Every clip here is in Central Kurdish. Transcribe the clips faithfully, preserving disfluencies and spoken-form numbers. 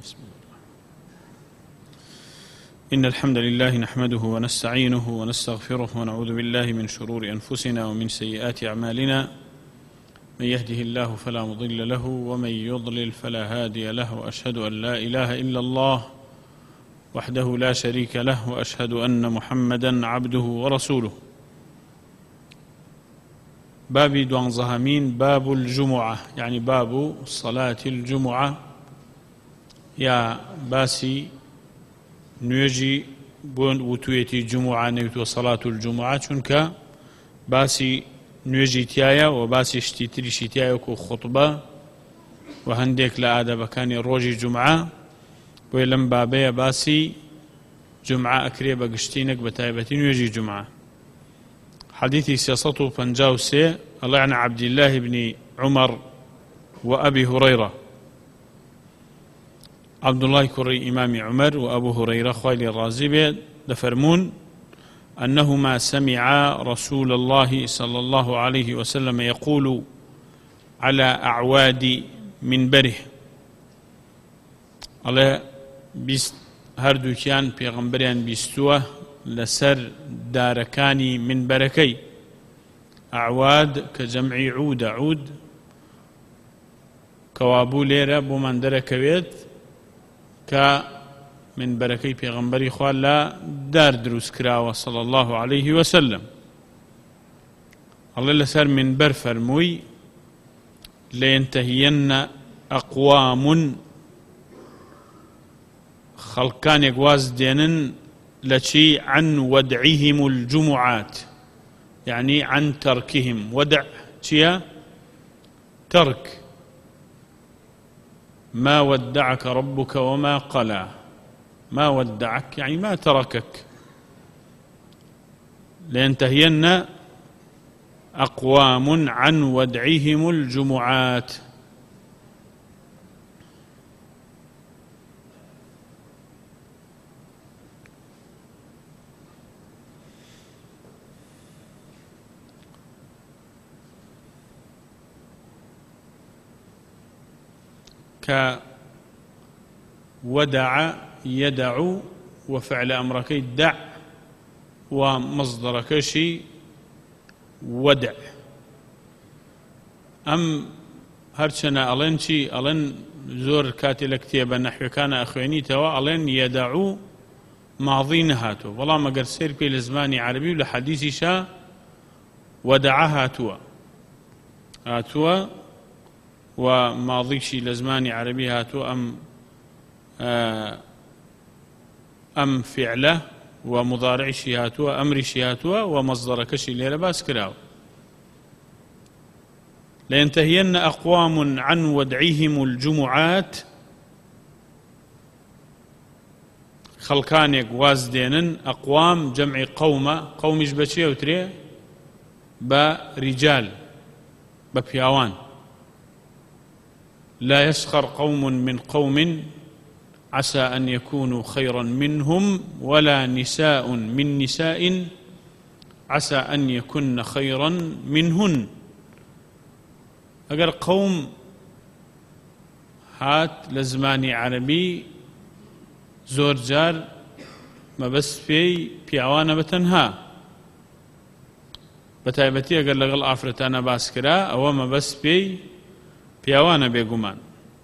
بسم الله. إن الحمد لله نحمده ونستعينه ونستغفره ونعوذ بالله من شرور أنفسنا ومن سيئات أعمالنا. من يهده الله فلا مضل له ومن يضلل فلا هادي له، وأشهد أن لا إله إلا الله وحده لا شريك له، وأشهد أن محمدا عبده ورسوله. باب دوان زهامين باب الجمعة، يعني باب صلاة الجمعة، يا باسي نوێژی بۆ وتوێتی جمعە نەوتوە سەڵات الجمعە، چونکە باسی نوێژی تایە و باسی شتی تریشی تایە وەکو خوتبە و هەندێک لە ئادەبەکانی ڕۆژی جمعە. بۆیە لەم بابەیە باسی جمعە ئەکرێ بە گشتینێک بە تایبەتی نوێژی جمعە. حديث سياسة فنجاو سي الله عن عبد الله بن عمر وأبي هريرة. عبد الله كري إمام عمر وأبو هريرة خوالي الرازي دفرمون أنهما سمعا رسول الله صلى الله عليه وسلم يقول على أعواد منبره. الله بيست هردو كان بيغمبريان بيستوه لسر داركاني من بركي. أعواد كجمع عود، عود كوابو ليرة بومن دركويت كمن بركي بيغمبري خوال لا دار دروس كراوة صلى الله عليه وسلم. الله لسر من بر فرموي لينتهين أقوام خلقان يقواز دينن لشي عن ودعهم الجمعات، يعني عن تركهم. ودع شيا ترك. ما ودعك ربك وما قلى. ما ودعك يعني ما تركك. لينتهين أقوام عن ودعهم الجمعات. كودع يدع وفعل أمرك دع ومصدرك شي ودع. أم هرشنا ألين شي ألين زور كاتي لكتيبا نحو كان أخواني توا ألين يدعو ماضين هاتو، والله ما قر سير بي لزماني عربي لحديثي شا ودع هاتوا هاتوا وماضي شي لزماني عربي هاتو أم أم فعله ومضارع شي هاتو أمر شي هاتو ومصدر كشي ليلة باس كراو. لينتهين أقوام عن ودعهم الجمعات. خلقانيك وازدينن أقوام جمع قومة. قوم يجبتشي وتري برجال ببياوان. لا يسخر قوم من قوم عسى أن يكونوا خيرا منهم، ولا نساء من نساء عسى أن يكن خيرا منهن. أجر قوم هات لزماني عربي زور جار ما بس في بيعوانا بتنها بتايبتي أجر لغل آفرتانا باسكرا أو ما بس في پیاوانە بێگومان،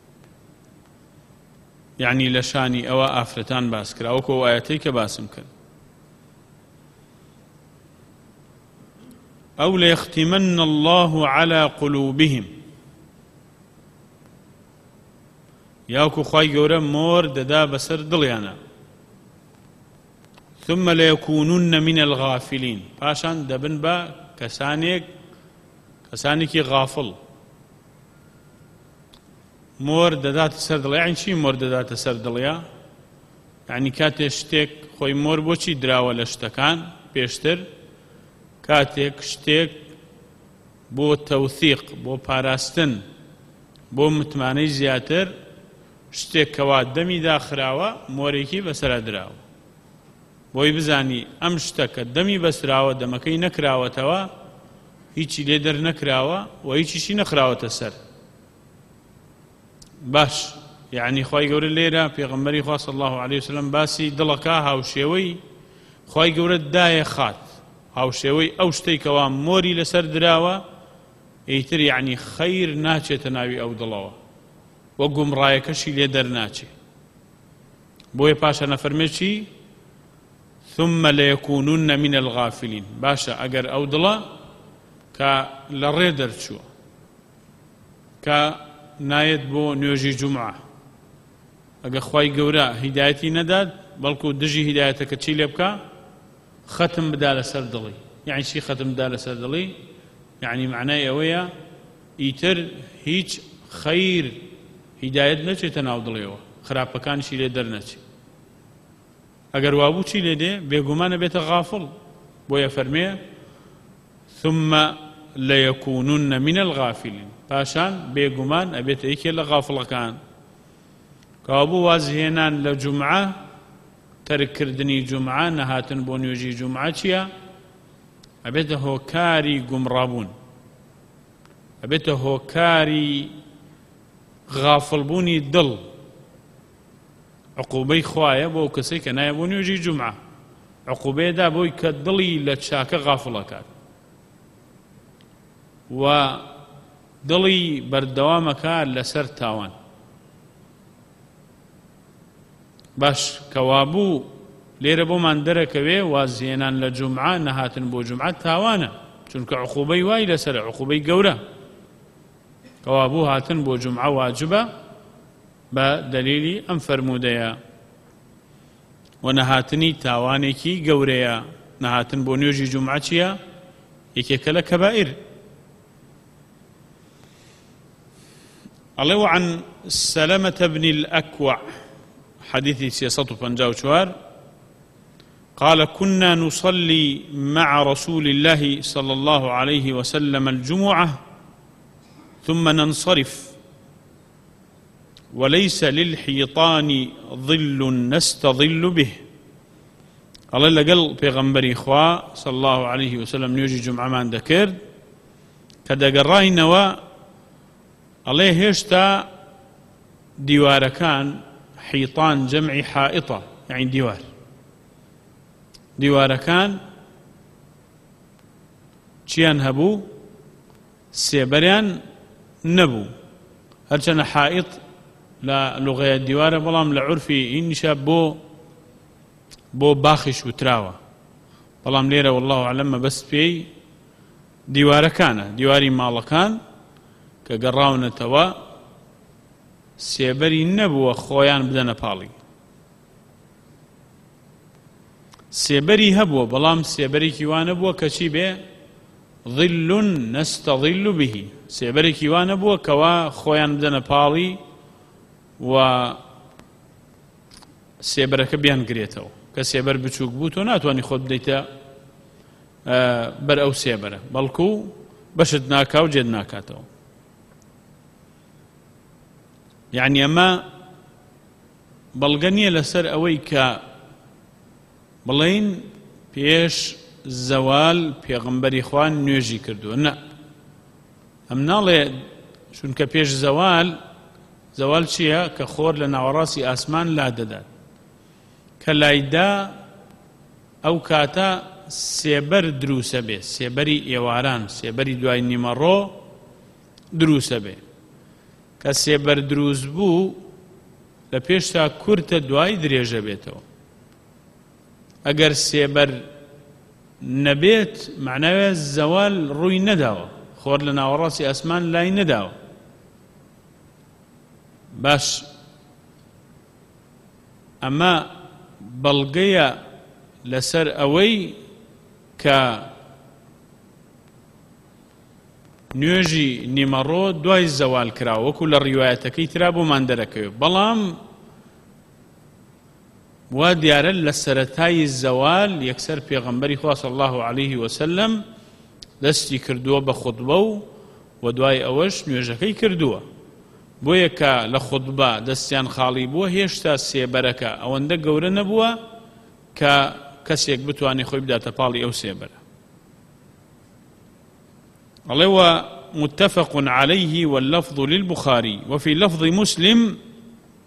یعنی لە شانی ئەوە ئافرەتان باس کرا وەکو ئاەتەی کە باسم کرد. ئەو لەیەختیمەنە الله على قلوبهم. یاوکو خوای گەورە مۆر دەدا بەسەر دڵیانە. ثم ليكونن من الغافلين. پاشان دەبن بە کەسانێک کەسانێکی غافڵ. مۆر دەداتە سەر دڵیا. یعنی چی مۆر دەداتە سەر دڵیا؟ یعنی کاتێک شتێک خۆی مۆر بۆچی دراوە لە شتەکان پێشتر؟ کاتێک شتێک بۆ تەوثیق، بۆ پاراستن، بۆ متمانەی زیاتر، شتێک کەوا دەمی داخراوە مۆرێکی بەسەرا دراوە، بۆی بزانی ئەم شتەکە دەمی بەسراوە، دەمەکەی نەکراوەتەوە، هیچی لێ دەر نەکراوە و هیچیشی نەخراوەتە سەر. باش يعني خوای گەورە لێرە پێغەمبەری خوا صلی الله عليه وسلم باسی دڵەکە هاوشێوەی خوای گەورە دایە خات هاوشێوەی ئەو شتێکەوە مۆری لەسەر دراوە ئیتر یعنی خەیر ناچێتە ناوی ئەو دڵەوە وە گومڕایەکەشی لێ دەرناچێ بۆیە پاشە نەفەرمێ چی ثم ليكونن من الغافلين باشە ئەگەر ئەو دڵە کە لە ڕێ دەرچووە کە نایەت بۆ نوێژی جومعە ئەگە خوای گەورە هیدایەتی نەدات بەڵکو دژی هیدایەتەکە چی لێ بکە ختم بدا لەسەر دڵی یعنی چی ختم بدا لەسەر دڵی یعنی معنای ئەوەیە ئیتر هیچ خەیر هیدایەت نەچێتە ناو دڵێەوە خراپەکانشی لێ دەرنەچێت ئەگەر وابوو چی لێ دێ بێگومانە بێتە غافڵ بۆیە فەرمێ ثم ليكونن من الغافلين پاشان بێگومان ئەبێتە یەکێ لە غافڵەکان کەوابوو وازهێنان لە جومعە تەرککردنی جومعە نەهاتن بۆ نوێژی جومعە چییە ئەبێتە هۆکاری گومڕابوون ئەبێتە هۆکاری غافڵبوونی دڵ عقوبەی خوایە بۆ کەسێک کە نایە بۆ نوێژی جومعە عقوبەیەدا بۆی کە دڵی لە چاکە غافڵەکات و دڵی بەردەوامەکە لەسەر تاوان باش کەوابوو لێرە بۆمان دەرەکەوێ وازهێنان لە جومعە نەهاتن بۆ جومعە تاوانە چونکە عقوبەی وای لەسەرە عقوبەی گەورە کەوابوو هاتن بۆ جومعە واجبە بە دەلیلی ئەم فەرموودەیە و نەهاتنی تاوانێکی گەورەیە نەهاتن بۆ نوێژی جومعە چییە یەکێکە لە کەبائیر الله عن سلمة بن الأكوع حديث سياسة بنجاو شوار قال كنا نصلي مع رسول الله صلى الله عليه وسلم الجمعة ثم ننصرف وليس للحيطان ظل نستظل به الله لقل بيغمبري إخوة صلى الله عليه وسلم نيجي جمعة من ذكر كذا قرأي نوا الله هشتا ديوار كان حيطان جمع حائطة يعني ديوار ديوار كان چيان هبو سيبريان نبو هرچنا حائط لا لغة الديوار بلام لعرفي إنشا بو بو باخش وتراوة بلام ليرة والله أعلم بس في ديوار كان ديواري مالكان كقراونەتەوە سێبەری نەبووە خۆیان بدەنە پاڵی سێبەری هەبووە بەڵام سێبەرێکی وانە بووە کە چی بێ ظل نستظل به سێبەرێکی وانە بووە کەوا خۆیان بدەنە پاڵی و سێبەرەکە بیان گرێتەوە کە سێبەر بچووک بوو تۆ ناتوانانی خۆت بدەیتە بەر ئەو سێبەرە بەڵکو بەشت ناکا و جێت ناکاتەوە يعني أما بلغنية لسر أويك بلين بيش زوال بيغمبر إخوان نيجي كردو نا أمنا لي شونك بيش زوال زوال شيء كخور لنا وراسي آسمان لا ددات كلايدا أو كاتا سيبر دروسة بي سيبري إيواران سيبري دواي نمرو دروسة بي کە سێبەر دروست بوو لە پێشتا کورتە دوای درێژە بێتەوە ئەگەر سێبەر نەبێت معناوێ زەوال ڕووی نەداوە خۆر لە ناوەڕاستی ئاسمان لای نەداوە باش ئەمە بەڵگەیە لەسەر ئەوەی کە نوێژی نیمەڕۆ دوای زەوال کراوە وەکو لە ڕیوایەتەکەی ترا بۆمان دەرەکەوێت بەڵام وا دیارە لە سەرەتای زەوال یەکسەر پێغەمبەری خوا صلی الله عليه وسلم دەستی کردووە بە خوتبە و و دوای ئەوەش نوێژەکەی کردووە بۆیە کە لە خوتبە دەستیان خاڵی بووە هێشتا سێبەرەکە ئەوەندە گەورە نەبووە کە کەسێک بتوانێت خۆی بداتە پاڵی ئەو سێبەرە الله متفق عليه واللفظ للبخاري وفي لفظ مسلم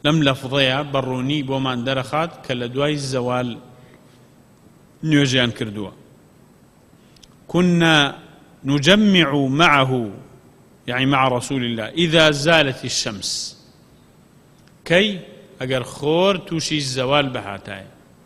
لەم لەفظەیە بەڕوونی بۆمان دەرەخات کە لە دوای زەوال نوێژیان کردووە. كنا نجمع معه يعني مع رسول الله إذا زالت الشمس كي أجر خور توشي الزوال بهاتاي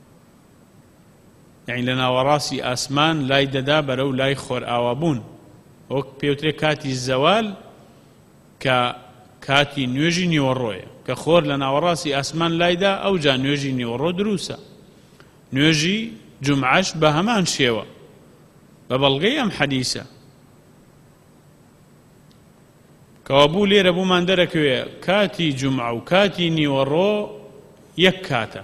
يعني لنا وراسي آسمان لا يددا برو لا يخور آوابون وك بيوتري كاتي الزوال ك كاتي نيوجي نيورويا كخور لنا وراسي آسمان لا يدا أو جا نيوجي نيورو دروسا نيوجي جمعش بهمان شيوا ببلغي أم حديثة كوابو ليرة بو من دركوية كاتي جمعة وكاتي نيورو يكاتا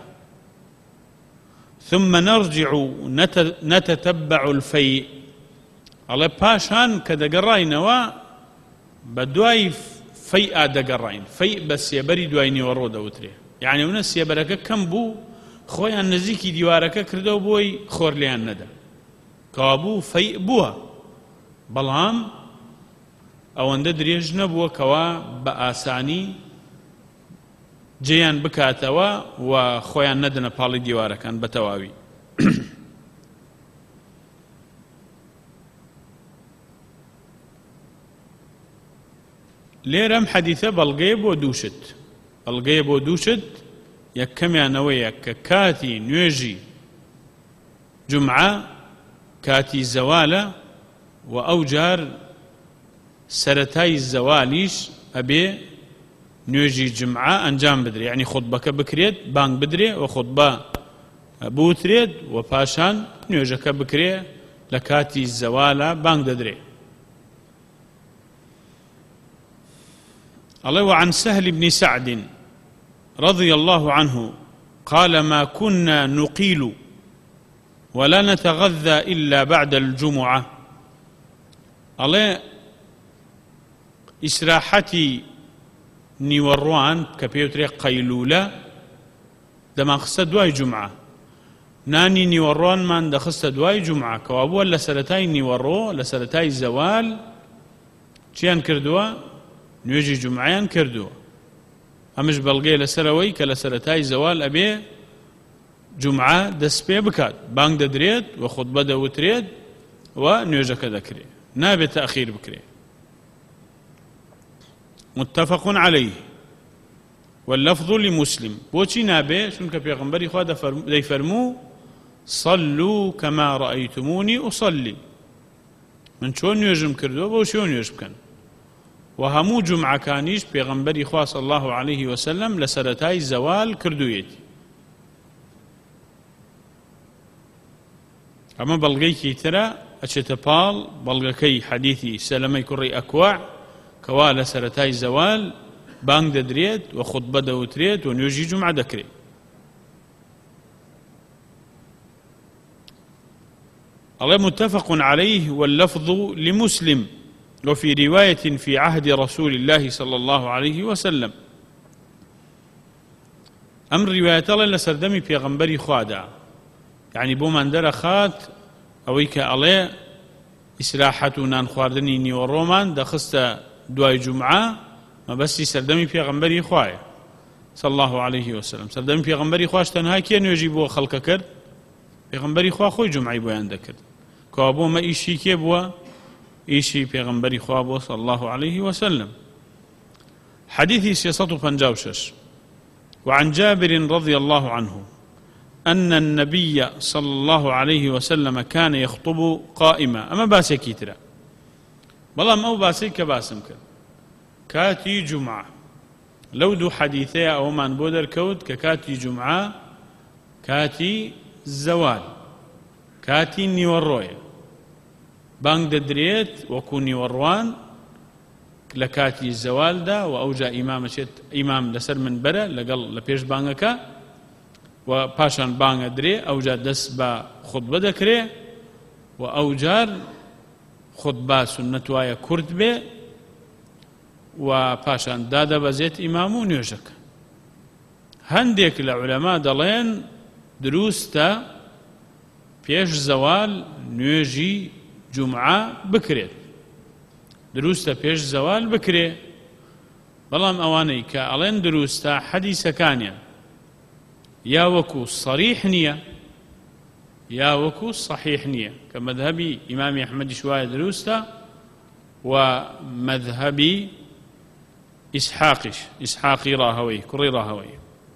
ثم نرجع نتتبع الفيء على باشان كدقرينوا بدواي فيء دقرين فيء بس يبري دواي نيورو دوتري يعني ونس يبرك كم بو خويا نزيكي ديوارك كردو بوي خور ليان ندا كابو فيء بوها بەڵام ئەوەندە درێژ نەبووە کەوا بە ئاسانی جێیان بکاتەوە و خۆیان نەدەنە پاڵی دیوارەکان بە تەواوی. لێرەم حەدیثە بەڵگەیە بۆ دووشت بەڵگەیە بۆ دووشت یەکەمیانەوەیە کە کاتی نوێژی جومعە کاتی زەوالە و ئەو جار سەرەتای زەوالیش ئەبێ نوێژی جمعە ئەنجام بدرێ یعنی خوتبەکە بکرێت بانگ بدرێ و خوتبە بوترێت و پاشان نوێژەکە بکرێ لە کاتی زەوالە بانگ دەدرێ. الله وعن سهل بن سعد رضي الله عنه قال ما كنا نقيل ولا نتغذى إلا بعد الجمعة. الله إسراحتي نيوروان كبيوتري قيلولة دما خست دواي جمعة ناني نيوروان من دخست دواي جمعة كوابو لسرتاي نيورو لسرتاي زوال چيان كردوا نوێژی جمعیان کردووە ئەمش بەڵگەیە لەسەرەوەی کە لە سەرەتای زەوال ئەبێ جمعە دەست پێ بکات بانگ دەدرێت و خوتبە دەوترێت و نوێژەکە دەکرێت نابێت تەئخیر بکرێت. متفق عليه واللفظ لمسلم. بۆچی نابێ؟ چونکە پێغەمبەری خوا دەیفەرموو صلوا كما رأيتموني أصلي من چۆن نوێژم کردووە بۆ شۆ نوێژ بکەن. وهمو جمعة كانيش بيغمبري خواه صلى الله عليه وسلم لسرتاي زوال كردويتي. أما بلغيكي ترى أشتبال بلغكي حديثي سلمي كري أكواع كوا لسرتاي زوال بانگ ددريت وخطبة دوتريت ونيوجي جمعة دكري. الله متفق عليه واللفظ لمسلم وفي رواية في عهد رسول الله صلى الله عليه وسلم. أمر رواية الله لسردمي بيغمبري خوادا يعني بو من درخات أويك عليه إسراحتنا نخواردني نيورومان دخست دواي جمعة ما بس سردمي بيغمبري خوايا صلى الله عليه وسلم. سردمي بيغمبري خواش تنها كين يجيبوا خلق كرد بيغمبري خوا خوي جمعي بويان دكرد كوابو ما إيشي كيبوا إيشي بيغمبري خوابه صلى الله عليه وسلم. حديثي سياسته فنجاوشش. وعن جابر رضي الله عنه أن النبي صلى الله عليه وسلم كان يخطب قائما. أما باسي كيترا بلا ما باسي كباسم كر كاتي جمعة لو دو حديثي أو من بودر كود ككاتي جمعة كاتي الزوال كاتي نيورويا بانگ دەدرێت وەکو نیوەڕوان لە کاتی زەوالدا و ئەوجا ئیمامەچێت ئیمام لەسەر منبەرە لەگەڵ لە پێش بانگەکە و پاشان بانگە درێ ئەوجا دەست بە خوتبە دەکرێ و ئەوجار خوتبە سونەت وایە کورت بێ و پاشان دادەبەزێت ئیمام و نوێژەکە. هەندێک لە عولەما دەڵێن دروستە پێش زەوال نوێژی جمعة بكريت دروستە پێش زەوال بکرێ بەڵام ئەوانەی کە ئەڵێن دروستە حەدیسەکانیان یا وەکو صەریح نییە یا وەکو صەحیح نییە کە مەذهەبی ئیمامی ئەحمەدیش وایە دروستە و مەذهەبی ئیسحاقیش ئیسحاقی ڕاهەوەی کوڕی ڕاهەوەی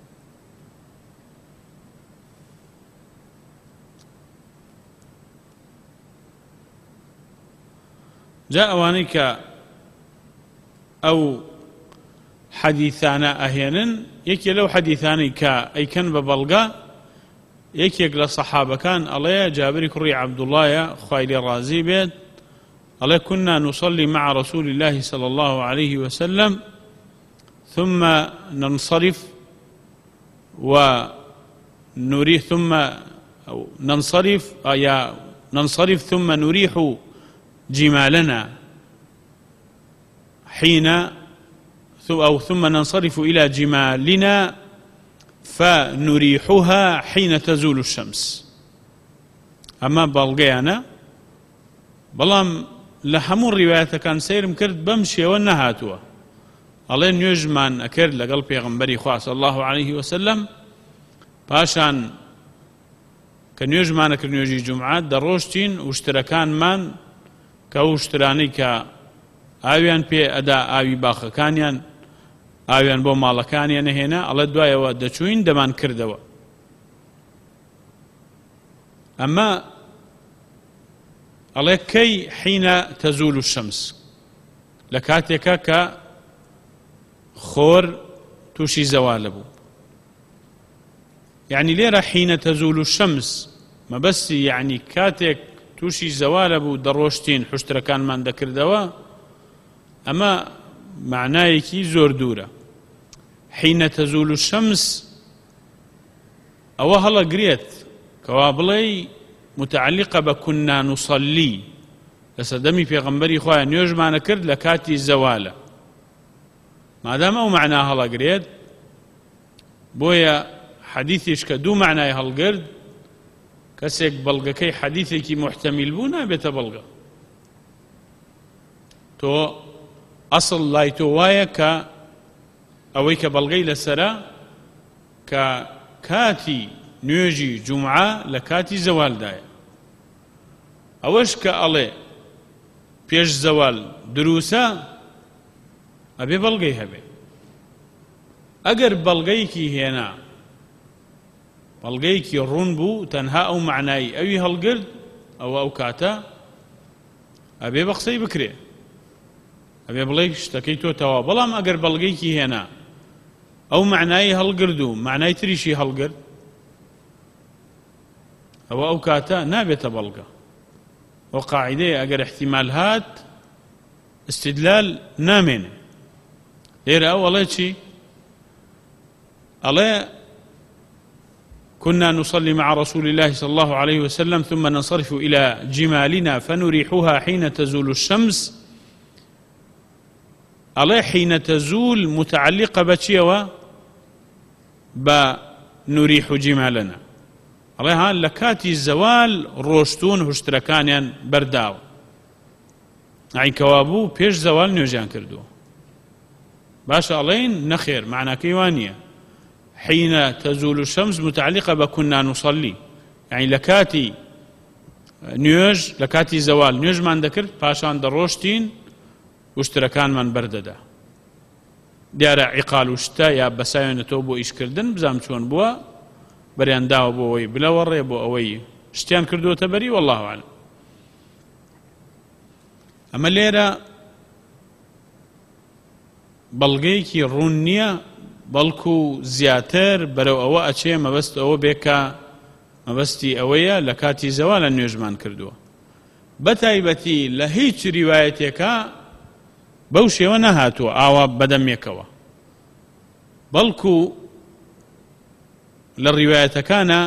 جا ئەوانەی کە ئەو حەدیثانە ئەهێنن یەکێ لەو حەدیثانەی کە ئەیکەن بە بەڵگە یەکێک لە سەحابەکان ئەڵێ جابری کوڕی عەبدوڵڵایە خوای لێ ڕازی بێت ئەڵێ كنا نصلي مع رسول الله صلى الله عليه وسلم ثم ننصرف ونريح ثم أو ننصرف يا ننصرف ثم نريح جمالنا حين أو ثم ننصرف إلى جمالنا فنريحها حين تزول الشمس أما بلغيانا بلام لحمو الروايات كان سيرم كرد بمشي ونهاتوا الله نيجمان أكرد لقل بيغمبري خواه صلى الله عليه وسلم باشان كان يجمان أكرد نيجي جمعات دروشتين واشتركان من كو اشتراني كا آويان بي أدا آوي باخكانيان آویان بۆ ماڵەکانیان نەهێنا ئەڵێ دوایەوە دەچوین دەمان کردەوە ئەمە ئەڵێ کەی حینە تەزول الشەمس لە کاتێکە کە خۆر تووشی زەوالە بوو یعنی لێرە حینە تەزول الشەمس مەبەستی یعنی کاتێک تووشی زەوالە بوو دەڕۆشتین حوشترەکانمان دەکردەوە ئەمە معنایەکی زۆر دوورە حين تزول الشمس أو هلا قريت كوابلي متعلقة بكنا نصلي لسدمي في غنبري خويا نيوج ما نكرد لكاتي الزوالة ما دام أو معناها هلا قريت بويا حديثيش كدو معناه هالقرد كسيك بلغة كي حديثي محتمل بونا بيتبلغة تو أصل لايتو وايا ك ئەوەی کە بەڵگەی لەسەرە کە کاتی نوێژی جومعە لە کاتی زەوالدایە ئەوەش کە ئەڵێ پێش زەوال دروسە ئەبێ بەڵگەی هەبێ ئەگەر بەڵگەیەکی هێنا بەڵگەیەکی ڕوون بوو تەنها ئەو معنایی ئەوی هەڵگرت ئەوە ئەو کاتە ئەبێ بە قسەی بکرێ ئەبێ بڵێ شتەکەی تۆ تەواو بەڵام ئەگەر بەڵگەیەکی هێنا ئەو معنایی هەڵگرد و معنای تریشی هەڵگرت ئەوە ئەو کاتە نابێتە بەڵگە وە قاعیدەیە ئەگەر احتیمال هات استدلال نامێنێ لێرە ئەو ئەڵێ چی ئەڵێ كنا نصلي مع رسول الله صلى الله عليه وسلم ثم ننصرف إلى جمالنا فنريحها حين تزول الشمس الله حين تزول متعلقة بشيوة بنريح جمالنا الله ها لكاتي الزوال روشتون هشتركانيان برداو عين كوابو بيش زوال نيوجان كردو باشا ألين نخير معنى كيوانية حين تزول الشمس متعلقة بكنا نصلي يعني لكاتي نيوج لكاتي زوال نيوج ما ذكرت باشان دروشتين وشتركان من برددا دیارە عقال وشتا یا بەساوێنێتەوە بۆ ئیشکردن بزام چۆن بووە بەریان داوە بۆ ئەوەی بلەوەڕێ بۆ ئەوەی شتیان کردووەتە بەری والله ئەعلەم ئەمە لێرە بەڵگەیەکی ڕوون نییە بەڵکو زیاتر بەرەو ئەوە ئەچێ مەبەست ئەوە بێکە مەبەستی ئەوەیە لە کاتی زەوالە نوێژمان کردووە بەتایبەتی لە هیچ ریوایەتێکە بەو شێوە نەهاتووە ئاوا بەدەمێکەوە بەڵکو لە ڕیوایەتەکانە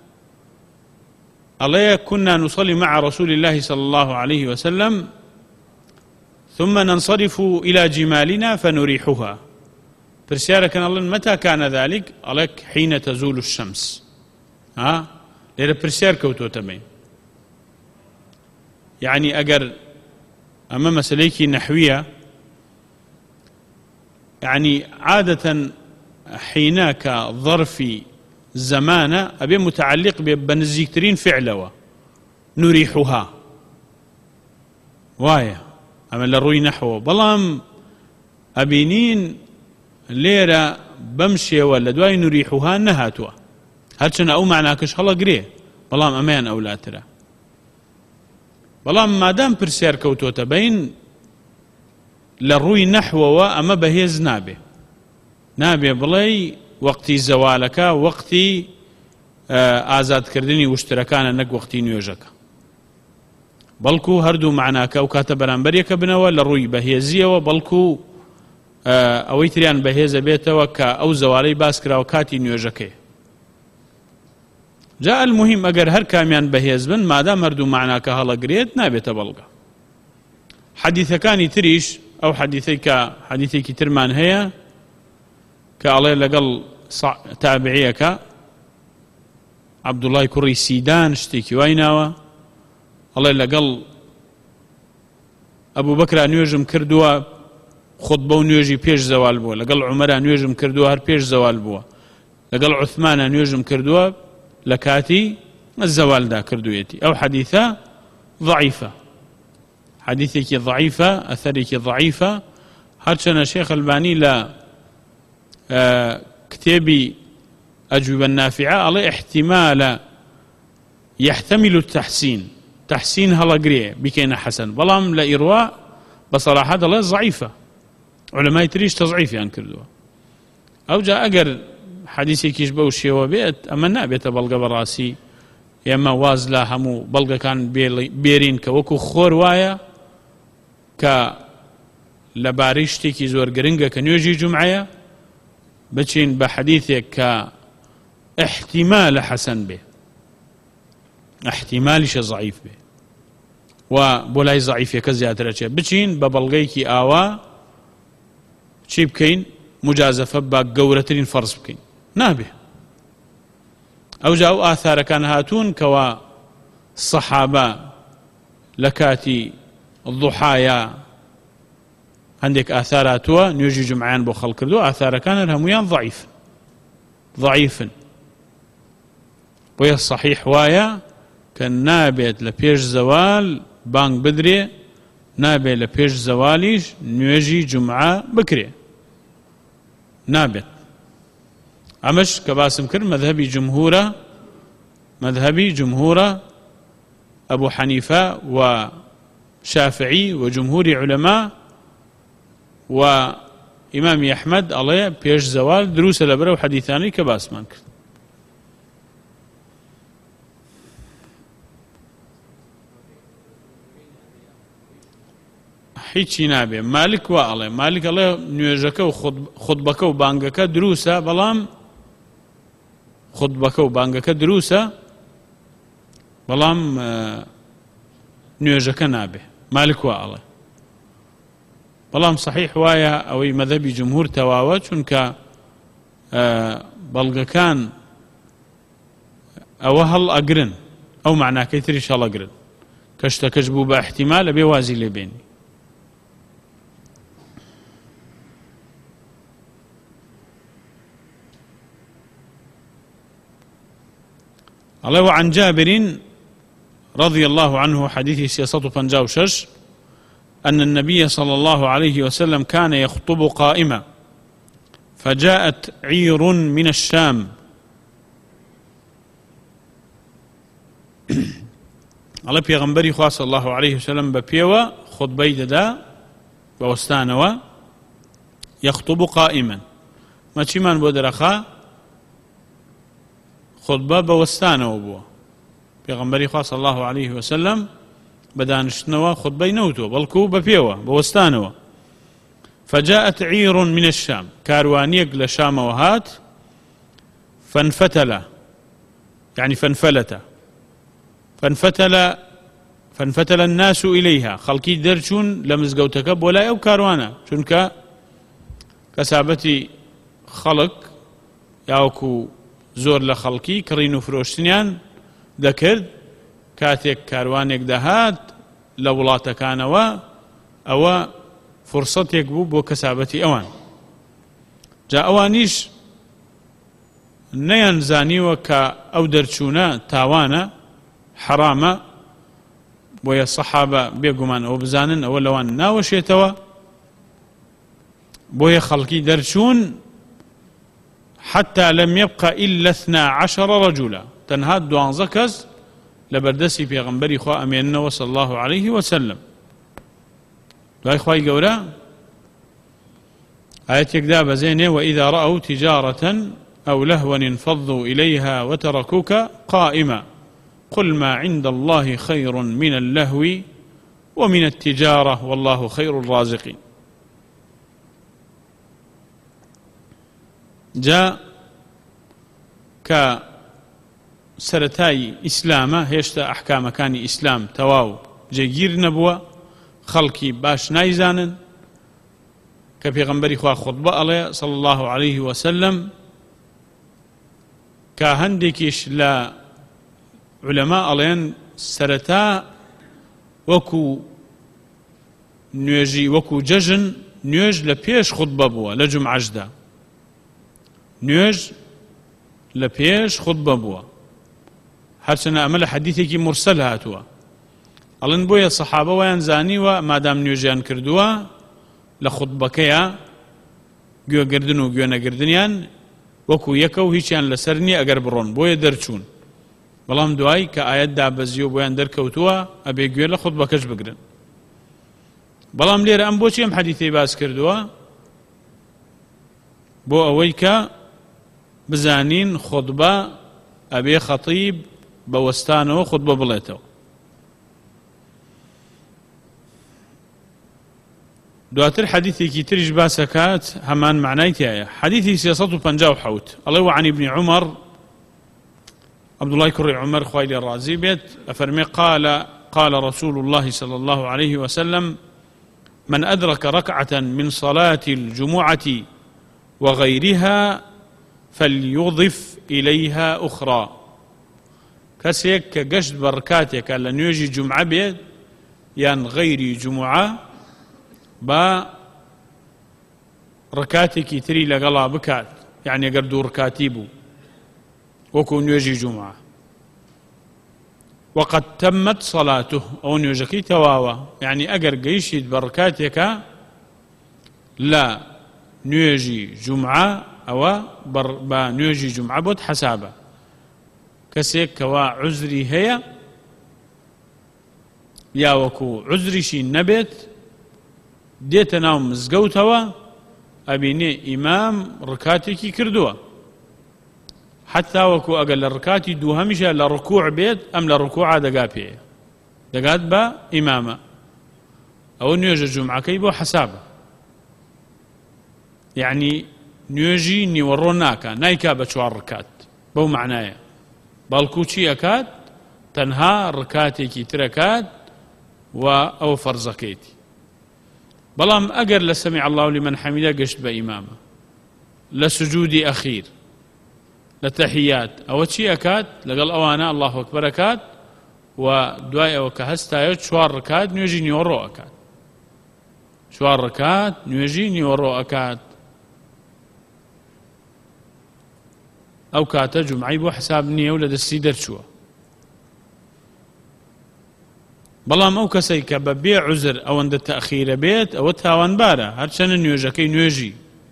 ئەڵێ كنا نصلي مع رسول الله صلى الله عليه وسلم ثم ننصرف إلى جمالنا فنريحها پرسیارەکەن ئەڵێن متى كان ذلك ئەڵێ حين تزول الشمس ها لێرە پرسیار کەوتۆتە بین یعنی ئەگەر ئەمە مەسەلەیەکی نەحویە يعني عادة حين كظرف زمان أبي متعلق بنزيكترين فعلوا نريحها وايا أما للروي نحو بلام أبينين ليرة بمشي ولا دواي نريحها نهاتوا هاتشنا أو معناكش هلا قريه بلام أمان أو لا ترى بلام ما دام برسير كوتو تبين للروي نحو وأما بهيز نابه نابه بلي وقتی زوالەکە وقتی ئازادکردنی وشترەکانە نەک وقتی نوێژەکە بەڵکو هەردوو معناکە و کاتە بەرامبەریەکە بنەوە لە ڕووی بەهێزیەوە بەڵکو ئەوەی تریان بەهێزە بێتەوە کە ئەو زەوالەی باس کراوە کاتی نوێژەکەی جا المهم ئەگەر هەر کامیان بەهێز بن مادام هەردوو معناکە هەڵەگرێت نابێتە بەڵگە حەدیثەکانی تریش ئەو حەدیثەی کە حەدیثێکی ترمان هەیە كالله لقل تابعيك عبد الله كري سيدان اشتكي ويناوا الله لقل أبو بكر نيوجم كردوا خطبة نيوجي بيش زوال بوا لقل عمر نيوجم كردوا هر بيش زوال بوا لقل عثمان نيوجم كردوا لكاتي الزوال دا كردويتي أو حديثة ضعيفة حديثك ضعيفة أثرك ضعيفة هرشنا شيخ الباني لا آه كتابي أجوبة النافعة على احتمال يحتمل التحسين تحسين هلا قريه بكينا حسن بلام لا إرواء بصراحة الله ضعيفة علماء تريش تضعيف يعني كردوها أو جاء أقر حديثي كيش بوشي وبيت أما نابيت بلغة براسي يما واز لا همو بلغة كان بيرين كوكو خور وايا ك لباريشتي زور قرنقة كنيوجي جمعية بچين بحديثك كاحتمال حسن به احتمالش ضعيف به وبولاي ضعيف كزيادة رجع بچين ببلغيك آوا چي بكين مجازفة بقورتين فرض بكين نابه أو جاءوا آثار كان هاتون كوا الصحابة لكاتي الضحايا عندك آثاراتها نيجي جمعان بو خلق كردو آثار كان الهميان ضعيف ضعيف وهي الصحيح وايا كان نابت لبيش زوال بانك بدري نابت لبيش زواليش نيجي جمعة بكري نابت عمش كباسم كر مذهبي جمهورة مذهبي جمهورة أبو حنيفة وشافعي وجمهور علماء وإمام أحمد الله بيش زوال دروس لبره وحديثاني كباس مانك هیچی نابێ مالک وا ئەڵێ مالک ئەڵێ نوێژەکە و خوتبەکە و بانگەکە دروسە بەڵام خوتبەکە و بانگەکە دروسە بەڵام نوێژەکە نابێ مالک وا ئەڵێ بەڵام صحیح وایە ئەوەی مەذهبی جمهور تەواوە چونکە بەڵگەکان ئەوە هەڵ ئەگرن ئەو معناکەی تریش هەڵ ئەگرن کە شتەکەش بوو بە احتیمال ئەبێ وازی لێبێنی الله وعن جابر رضي الله عنه حديث سياسة فنجاوشش أن النبي صلى الله عليه وسلم كان يخطب قائما فجاءت عير من الشام الله بيغمبري خواه صلى الله عليه وسلم ببيوة خطبي ددا بوستانوا يخطب قائما ما چيمان بودرخا خطبة بوستانوا بوا بيغمبري خواه صلى الله عليه وسلم بدانشتنوا خطبة نوتو بلكو ببيوة بوستانوا فجاءت عير من الشام كاروانيق لشام وهات فانفتل يعني فانفلت فانفتل فانفتل الناس إليها خلقي درشون لمزقوتك ولا أو كاروانا شنك كسابتي خلق ياوكو زور لخلقي كرينو فروشتنيان ذكرد كاتيك كاروانيك دهات لولاتا كانوا أو فرصتك بو بو كسابتي أوان جا ئەوانیش نەیانزانیوە کە ئەو دەرچوونە تاوانە حرامە بۆیە سەحابە بێگومان ئەوە بزانن ئەوە لەوان ناوەشێتەوە بۆیە خەڵکی دەرچوون حتى لم يبقى إلا اثنا عشر رجلا تنها دوانزە کەس لە بەردەستی پێغەمبەری خوا ئەمێننەوە صلى الله عليه وسلم. دوای خوای گەورە ئاەتێکدا بەزێنێ وإذا رأوا تجارة أو لهوا انفضوا إليها وتركوك قائما قل ما عند الله خير من اللهو ومن التجارة والله خير الرازقين. جاء كسرتاي إسلامه هێشتا ئەحکامەکانی ئیسلام تەواو جێگیر نەبووە خەڵکی باش نایزانن کە پێغەمبەری خوا خوتبە ئەڵێ صلى الله عليه وسلم کە هەندێکیش لە علەما ئەڵێن سەرەتا وەکو نوێژی وەکو جەژن نوێژ لە پێش خوتبە بووە لە جومعەشدا نوێژ لە پێش خوتبە بووە هەرچەنە ئەمە لە حەدیثێکی مرسەل هاتووە ئەڵێن بۆیە سەحابە وایان زانیوە مادام نوێژیان کردووە لە خوتبەکەیە گوێگردن و گوێنەگردنیان وەکو یەکە و هیچیان لەسەر نییە ئەگەر بڕۆن بۆیە دەرچوون بەڵام دوای کە ئاەت دابەزیوە بۆیان دەرکەوتووە ئەبێ گوێ لە خوتبەکەش بگرن. بەڵام لێرە ئەم بۆچی ئەم حەدیثەی باس کردووە بۆ ئەوەی کە بزانین خوتبە ئەبێ خەتیب بە وەستانەوە خوتبە بڵێتەوە. دواتر حديثي ترج باسكات همان معنايتي حديثي سياسة بنجاو حوت الله عن ابن عمر عبد الله كري عمر خويل الرازي بيت أفرمي قال قال رسول الله صلى الله عليه وسلم من أدرك ركعة من صلاة الجمعة وغيرها فليضف إليها أخرى كسيك كقشد بركاتك لن يجي جمعة بيت يان غيري جمعة با ڕکاتێکی تری لەگەڵا بکات یعنی ئەگەر دوو ڕکاتی بوو وەکو نوێژی جومعە وقد تمت صلاته ئەو نوێژەکەی تەواوە یعنی ئەگەر گەیشت بە ڕکاتێکە لە نوێژی جومعە ئەوە بە نوێژی جومعە بۆت حەسابە. کەسێک کەوا عوزری هەیە یا وەکو عوزریشی نەبێت دێتە ناو مزگەوتەوە ئەبینێ ئیمام ڕکاتێکی کردووە حتا وەکو ئەگەر لە ڕکاتی دووهەمیشە لە ڕکوع بێت ئەم لە ڕکوعا دەگا پێ دەگات بە ئیمامە ئەوە نوێژە جومعەکەی بۆ حەسابە یعنی نوێژی نیوەڕۆ ناکە نایکا بە چوار ڕکات بەو معنایە بەڵکو چی ئەکات تەنها ڕکاتێکی ترەکات و ئەو فەرزەکەیتی. بەڵام ئەگەر لە سەمیع الله لمن حەمیدە گەشت بە ئیمامە لە سجودی ئەخیر لە تەحیات ئەوە چی ئەکات لەگەڵ ئەوانە الله ئەکبەر ئەکات و دوای ئەوە کە هەستایە چوار ڕکات نوێژی نیوەڕۆ ئەکات چوار ڕکات نوێژی نیوەڕۆ ئەکات ئەو کاتە جومعەی بۆ حساب نییە و لە دەستی دەرچووە. بەڵام ئەو کەسەی کە بە بێ عوزر ئەوەندە تەخیرە بێت ئەوە تاوانبارە هەرچەنە نوێژەکەی نوێژی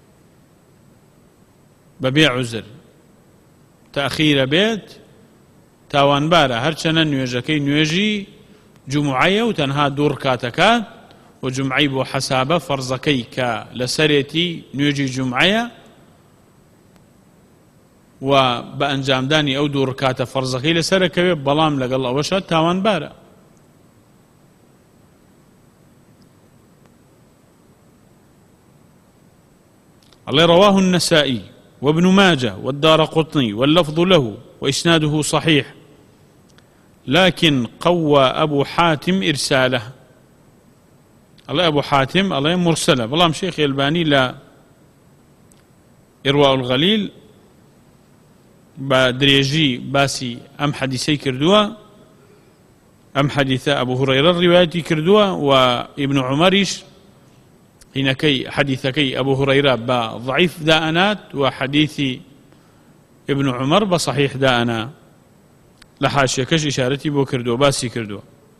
بە بێ عوزر تەخیرە بێت تاوانبارە هەرچەنە نوێژەکەی نوێژی جومعەیە و تەنها دوو ڕکاتەکات و جومعەی بۆ حەسابە فەرزەکەی کە لەسەرێتی نوێژی جومعەیە و بە ئەنجامدانی ئەو دوو ڕکاتە فەرزەکەی لەسەرەکەوێت بەڵام لەگەڵ ئەوەشە تاوانبارە. الله رواه النسائي وابن ماجه والدارقطني واللفظ له وإسناده صحيح لكن قوى أبو حاتم إرساله. الله أبو حاتم الله مرسله بلام شيخ الباني لا إرواء الغليل بدريجي باسي أم حديثي كردوا أم حديث أبو هريرة الرواية كردوا وابن عمريش حينكي حديثكي أبو هريرة بضعيف داءنات وحديث ابن عمر بصحيح داءنا لحاشية كش إشارتي بو كردو باسي كردو.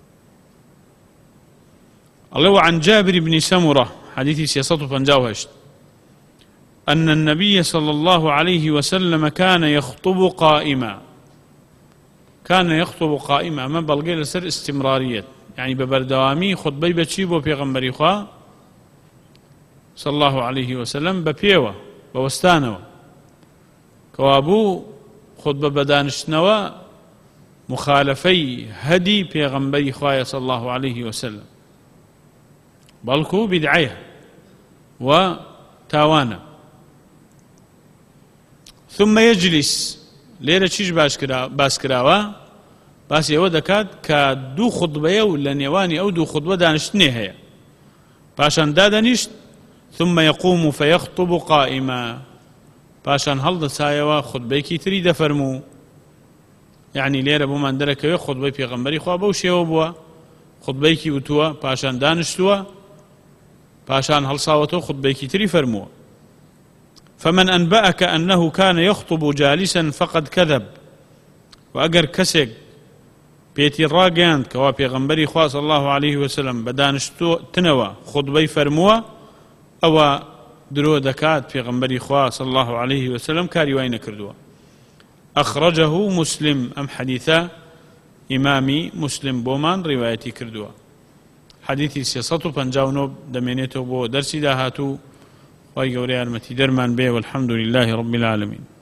الله عن جابر بن سمرة حديث سياسته فنجاوهشت أن النبي صلى الله عليه وسلم كان يخطب قائما كان يخطب قائما ما بلغي لسر استمرارية يعني ببردوامي خطبي بتشيبو بيغمبري خوا صلى الله عليه وسلم ببيوة بوستانوا كوابو خطبة بدانشنوا مخالفي هدي بيغمبري خوا صلى الله عليه وسلم بلكو بدعيه وتاوانا ثم يجلس ليرة چیش باس کراوە باسی ئەوە دەکات کە دوو خوتبەیە و لە نێوانی ئەو دوو خوتبە دانیشتنێ هەیە پاشان دادەنیشت ثم يقوم فيخطب قائما پاشان هەڵدەچایەوە خوتبەیەکی تری دەفەرموو یعنی لێرە بۆمان دەرەکەوێ خوتبەی پێغەمبەری خوا بەو شێوە بووە خوتبەیەکی وتووە پاشان دانیشتووە پاشان هەڵساوەتەوە خوتبەیەکی تری فەرمووە. فمن أنبأك أنه كان يخطب جالسا فقد كذب وأجر كسك بيتي الراجان كوا بيغمبري خوا صلى الله عليه وسلم بدانشتو تنوى خطبي فرموا أو درو دكات بيغمبري خوا صلى الله عليه وسلم كاري وين كردوا. أخرجه مسلم أم حديثا إمامي مسلم بومان روايتي كردوا. حديثي سياسته بنجاونو دمينيتو بو درسي داهاتو ويقول يا المتي درمان بيه والحمد لله رب العالمين.